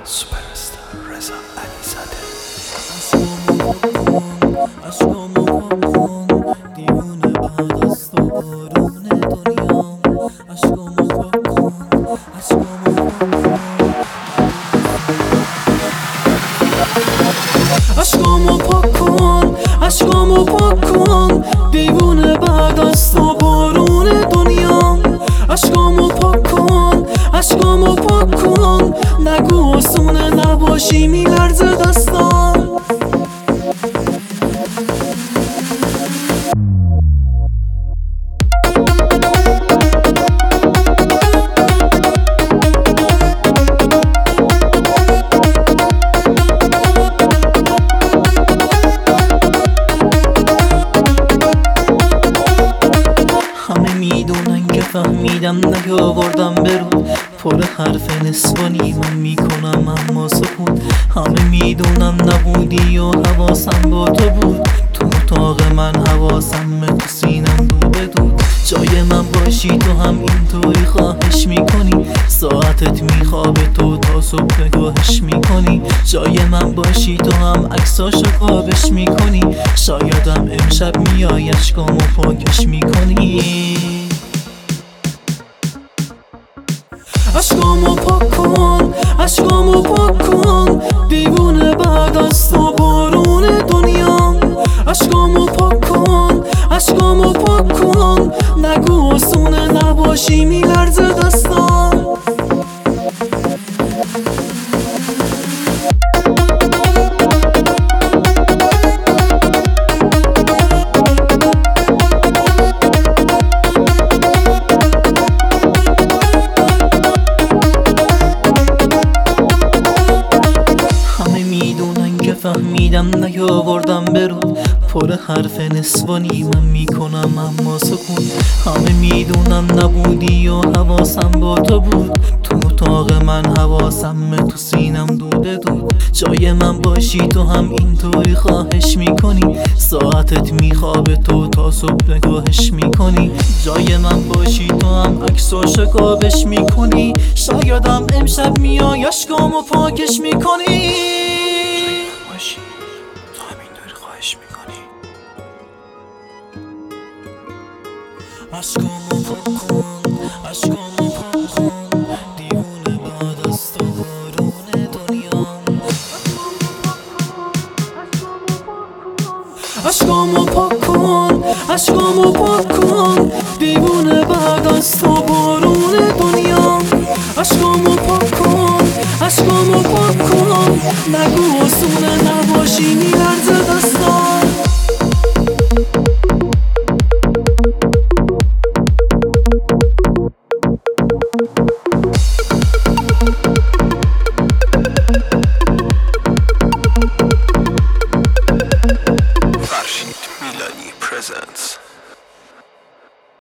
سوپرستار رضا علیزاده. عشقامو پاک کن دیوونه بعد از تو بارون دنیا. عشقامو پاک کن، عشقامو پاک کن، عشقامو پاک کن دیوونه بعد از تو بارون دنیا. عشقامو پاک کن، عشقامو پاک کن نگو آسونه نباشی میلرزه دستام. همه میدونن که فهمیدم نیاوردم برود، پر حرف نسوانی من میکنم اما سکوت. همه میدونن نبودی و حواسم با تو بود، تو اتاق من حواسم تو سینم دوبه دود. جای من باشی تو هم اینطوری خواهش میکنی، ساعتت میخوابه تو تا صبح نگاهش میکنی. جای من باشی تو هم عکساشو کابش میکنی، شایدم امشب میای اشکامو پاکش میکنی. عشقامو پاک کن، عشقامو پاک کن دیوونه بعد از تو بارون دنیا. عشقامو پاک کن، عشقامو پاک کن نگو آسونه نباشی میلرزه دستام. فهمیدم نیاوردم برود، پر حرف نسوانی من میکنم اما سکون. همه میدونن نبودی و حواسم با تو بود، تو اتاق من حواسم تو سینم دوده دود. جای من باشی تو هم اینطوری خواهش میکنی، ساعتت میخوابه تو تا صبح نگاهش میکنی. جای من باشی تو هم عکساشو کابش میکنی، شایدم امشب میای اشکامو پاکش میکنی. تو همینطوری خواهش میکنی. عشقامو پاک کن، عشقامو پاک کن دیوونه بعد از تو بارون دنیا. عشقامو پاک کن، عشقامو پاک کن دیوونه بعد از تو بارون دنیا. عشقامو پاک کن، عشقامو پاک کن نگو آسونه نباشی میلرزه دستام.